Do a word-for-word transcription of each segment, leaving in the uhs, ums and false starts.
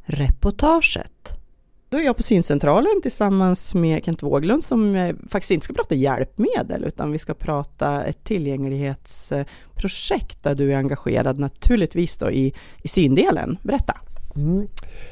reportaget. Då är jag på Syncentralen tillsammans med Kent Wåglund som faktiskt inte ska prata hjälpmedel utan vi ska prata ett tillgänglighetsprojekt där du är engagerad naturligtvis då i, i syndelen. Berätta. Mm.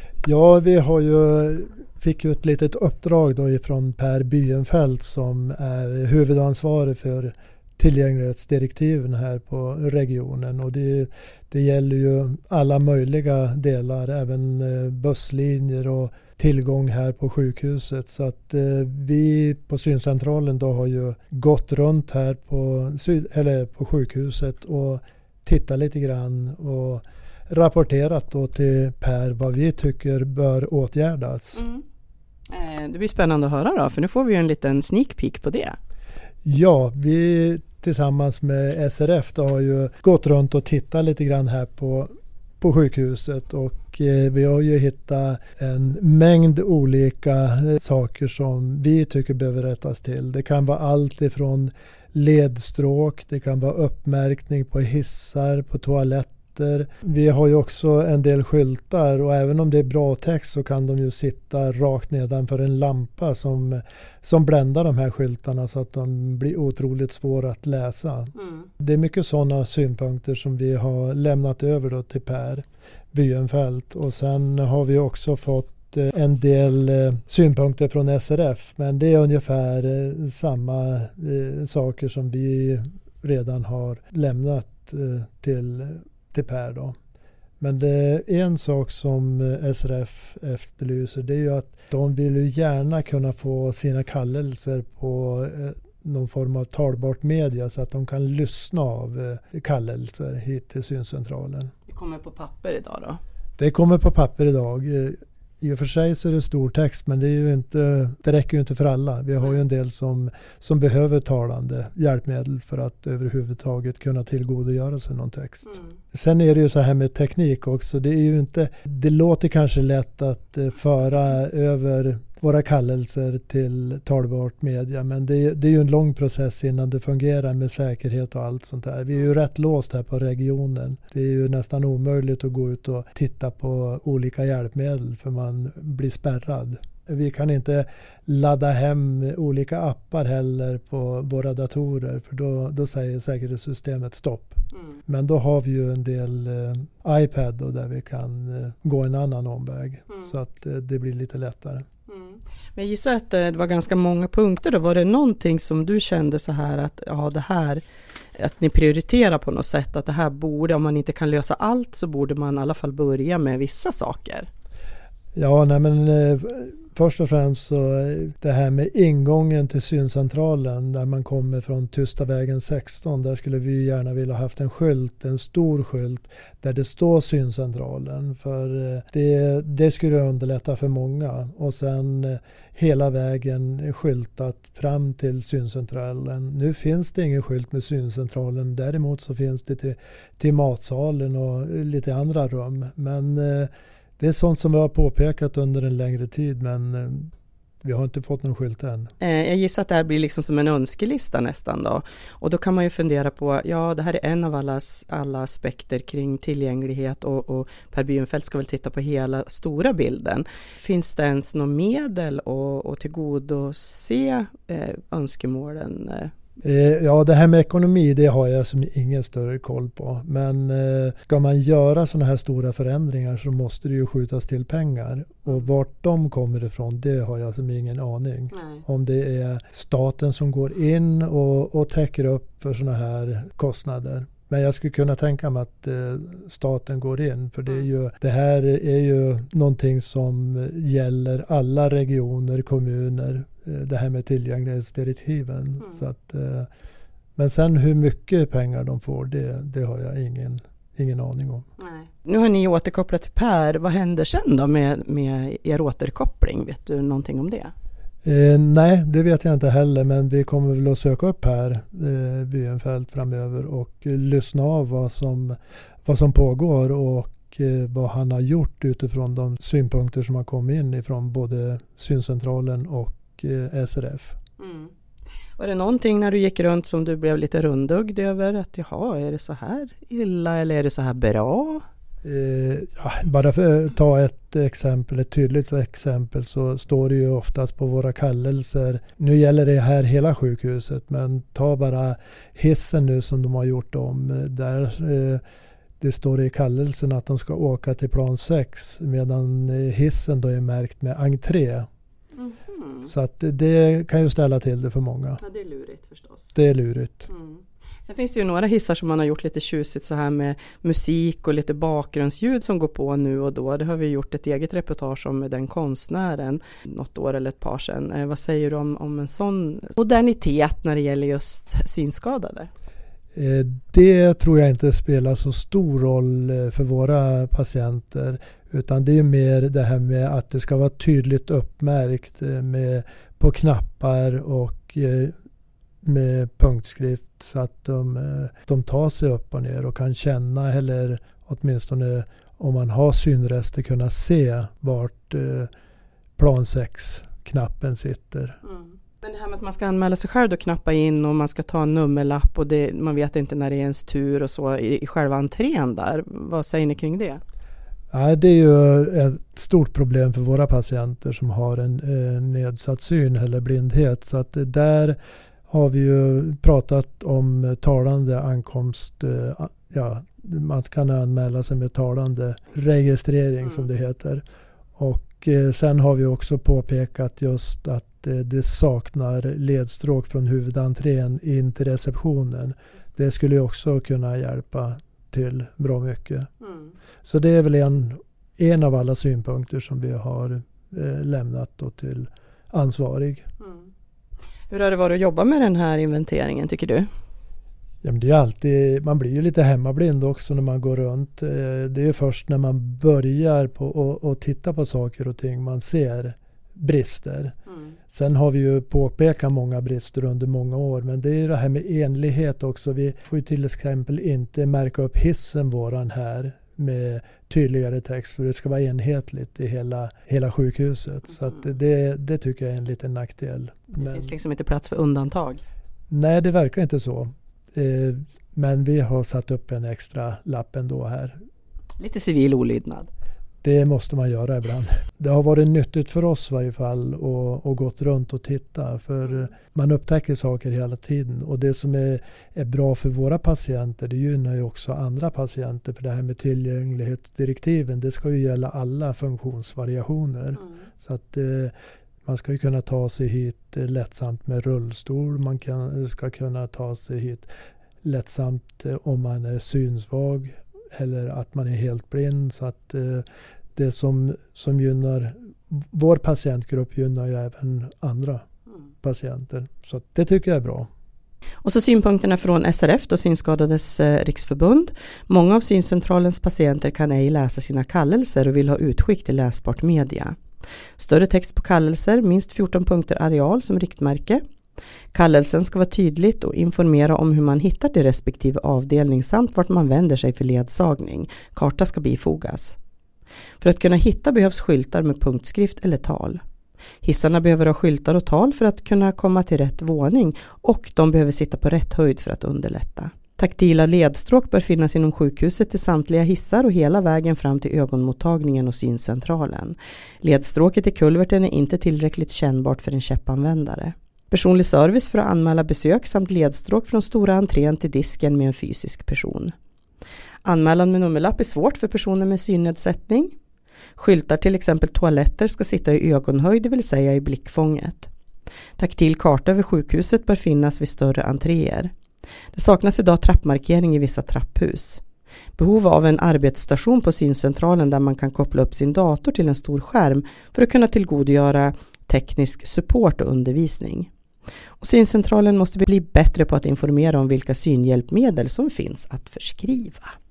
Ja, vi har ju, fick ju ett litet uppdrag då ifrån Per Byenfeldt som är huvudansvarig för tillgänglighetsdirektiven här på regionen och det, det gäller ju alla möjliga delar, även busslinjer och tillgång här på sjukhuset. Så att eh, vi på Syncentralen då har ju gått runt här på, eller på sjukhuset och tittat lite grann och rapporterat då till Per vad vi tycker bör åtgärdas. Mm. Eh, det blir spännande att höra då, för nu får vi ju en liten sneak peek på det. Ja, vi tillsammans med S R F då har ju gått runt och tittat lite grann här på, på sjukhuset och eh, vi har ju hittat en mängd olika eh, saker som vi tycker behöver rättas till. Det kan vara allt ifrån ledstråk, det kan vara uppmärkning på hissar, på toaletter. Vi har ju också en del skyltar och även om det är bra text så kan de ju sitta rakt nedanför en lampa som, som bländar de här skyltarna så att de blir otroligt svåra att läsa. Mm. Det är mycket sådana synpunkter som vi har lämnat över då till Per Byenfeldt och sen har vi också fått en del synpunkter från S R F men det är ungefär samma eh, saker som vi redan har lämnat eh, till till Per då. Men det är en sak som S R F efterlyser, det är ju att de vill ju gärna kunna få sina kallelser på eh, någon form av talbart media så att de kan lyssna av eh, kallelser hit till Syncentralen. Det kommer på papper idag då? Det kommer på papper idag. I och för sig så är det stor text men det, är ju inte, det räcker ju inte för alla. Vi har ju en del som, som behöver talande hjälpmedel för att överhuvudtaget kunna tillgodogöra sig någon text. Mm. Sen är det ju så här med teknik också. Det är ju inte, det låter kanske lätt att föra över våra kallelser till talbart media men det, det är ju en lång process innan det fungerar med säkerhet och allt sånt där. Vi är ju rätt låst här på regionen. Det är ju nästan omöjligt att gå ut och titta på olika hjälpmedel för man blir spärrad. Vi kan inte ladda hem olika appar heller på våra datorer för då, då säger säkerhetssystemet stopp. Mm. Men då har vi ju en del eh, iPad då, där vi kan eh, gå en annan omväg mm. så att eh, det blir lite lättare. Mm. Men jag gissar att det var ganska många punkter då. Var det någonting som du kände så här att ja, det här, att ni prioriterar på något sätt att det här borde, om man inte kan lösa allt så borde man i alla fall börja med vissa saker? Ja, nej men eh, först och främst så det här med ingången till Syncentralen där man kommer från Tystavägen sexton, där skulle vi gärna vilja ha haft en skylt, en stor skylt där det står Syncentralen för eh, det, det skulle underlätta för många och sen eh, hela vägen skyltat fram till Syncentralen. Nu finns det ingen skylt med Syncentralen, däremot så finns det till, till matsalen och lite andra rum men eh, det är sånt som vi har påpekat under en längre tid men eh, vi har inte fått någon skylt än. Eh, jag gissar att det här blir liksom som en önskelista nästan då. Och då kan man ju fundera på, ja det här är en av alla, alla aspekter kring tillgänglighet och, och Per Byenfeldt ska väl titta på hela stora bilden. Finns det ens någon medel att, att tillgodose eh, önskemålen? Eh? Ja, det här med ekonomi det har jag som ingen större koll på. Men eh, ska man göra sådana här stora förändringar så måste det ju skjutas till pengar. Och vart de kommer ifrån det har jag som ingen aning. Nej. Om det är staten som går in och, och täcker upp för sådana här kostnader. Men jag skulle kunna tänka mig att eh, staten går in för det, är ju, det här är ju någonting som gäller alla regioner, kommuner, eh, det här med tillgänglighetsdirektiven. Mm. Så att, eh, men sen hur mycket pengar de får, det, det har jag ingen, ingen aning om. Nej. Nu har ni återkopplat till Per. Vad händer sen då med, med er återkoppling? Vet du någonting om det? Eh, nej, det vet jag inte heller men vi kommer väl att söka upp här eh, Byenfeldt framöver och eh, lyssna av vad som, vad som pågår och eh, vad han har gjort utifrån de synpunkter som har kommit in ifrån både Syncentralen och eh, S R F. Mm. Var det någonting när du gick runt som du blev lite rundugd över att jaha, är det så här illa eller är det så här bra? Eh, ja, bara för att ta ett exempel, ett tydligt exempel, så står det ju oftast på våra kallelser. Nu gäller det här hela sjukhuset, men ta bara hissen nu som de har gjort om. Där eh, det står i kallelsen att de ska åka till plan sex, medan hissen då är märkt med entré. Mm-hmm. Så att det kan ju ställa till det för många. Ja, det är lurigt förstås. Det är lurigt. Mm. Sen finns det ju några hissar som man har gjort lite tjusigt så här med musik och lite bakgrundsljud som går på nu och då. Det har vi gjort ett eget reportage om med den konstnären något år eller ett par sedan. Eh, vad säger du om, om en sån modernitet när det gäller just synskadade? Eh, det tror jag inte spelar så stor roll eh, för våra patienter, utan det är mer det här med att det ska vara tydligt uppmärkt eh, med, på knappar och eh, med punktskrift, så att de, de tar sig upp och ner och kan känna, eller åtminstone om man har synrester kunna se vart eh, plan sex-knappen sitter. Mm. Men det här med att man ska anmäla sig själv och knappa in och man ska ta en nummerlapp och det, man vet inte när det är ens tur och så i, i själva entrén där. Vad säger ni kring det? Ja, det är ju ett stort problem för våra patienter som har en eh, nedsatt syn eller blindhet, så att där har vi ju pratat om talande ankomst. Ja, man kan anmäla sig med talande registrering mm. som det heter. Och eh, sen har vi också påpekat just att eh, det saknar ledstråk från huvudentrén in till receptionen. Det skulle ju också kunna hjälpa till bra mycket. Mm. Så det är väl en, en av alla synpunkter som vi har eh, lämnat då till ansvarig. Mm. Hur har det varit att jobba med den här inventeringen, tycker du? Ja, men det är alltid, man blir ju lite hemmablind också när man går runt. Det är först när man börjar på och, och titta på saker och ting man ser brister. Mm. Sen har vi ju påpekat många brister under många år, men det är det här med enlighet också. Vi får ju till exempel inte märka upp hissen våran här med tydligare text, för det ska vara enhetligt i hela, hela sjukhuset. Mm. Så att det, det tycker jag är en liten nackdel. Det men, finns liksom inte plats för undantag? Nej, det verkar inte så. Eh, men vi har satt upp en extra lapp ändå här. Lite civil olydnad. Det måste man göra ibland. Det har varit nyttigt för oss i varje fall och, och gått runt och titta, för man upptäcker saker hela tiden, och det som är, är bra för våra patienter, det gynnar ju också andra patienter, för det här med tillgänglighetsdirektiven, det ska ju gälla alla funktionsvariationer. Mm. Så att eh, man ska ju kunna ta sig hit eh, lättsamt med rullstol, man kan, ska kunna ta sig hit lättsamt eh, om man är synsvag eller att man är helt blind, så att eh, det som, som gynnar vår patientgrupp gynnar ju även andra mm. patienter. Så att det tycker jag är bra. Och så synpunkterna från S R F, då Synskadades eh, riksförbund. Många av syncentralens patienter kan ej läsa sina kallelser och vill ha utskick till läsbart media. Större text på kallelser, minst fjorton punkter areal som riktmärke. Kallelsen ska vara tydligt och informera om hur man hittar till respektive avdelning samt vart man vänder sig för ledsagning. Karta ska bifogas. För att kunna hitta behövs skyltar med punktskrift eller tal. Hissarna behöver ha skyltar och tal för att kunna komma till rätt våning, och de behöver sitta på rätt höjd för att underlätta. Taktila ledstråk bör finnas inom sjukhuset till samtliga hissar och hela vägen fram till ögonmottagningen och syncentralen. Ledstråket i kulverten är inte tillräckligt kännbart för en käppanvändare. Personlig service för att anmäla besök samt ledstråk från stora entrén till disken med en fysisk person. Anmälan med nummerlapp är svårt för personer med synnedsättning. Skyltar, till exempel toaletter, ska sitta i ögonhöjd, det vill säga i blickfånget. Taktil karta över sjukhuset bör finnas vid större entréer. Det saknas idag trappmarkering i vissa trapphus. Behov av en arbetsstation på syncentralen där man kan koppla upp sin dator till en stor skärm för att kunna tillgodogöra teknisk support och undervisning. Och syncentralen måste bli bättre på att informera om vilka synhjälpmedel som finns att förskriva.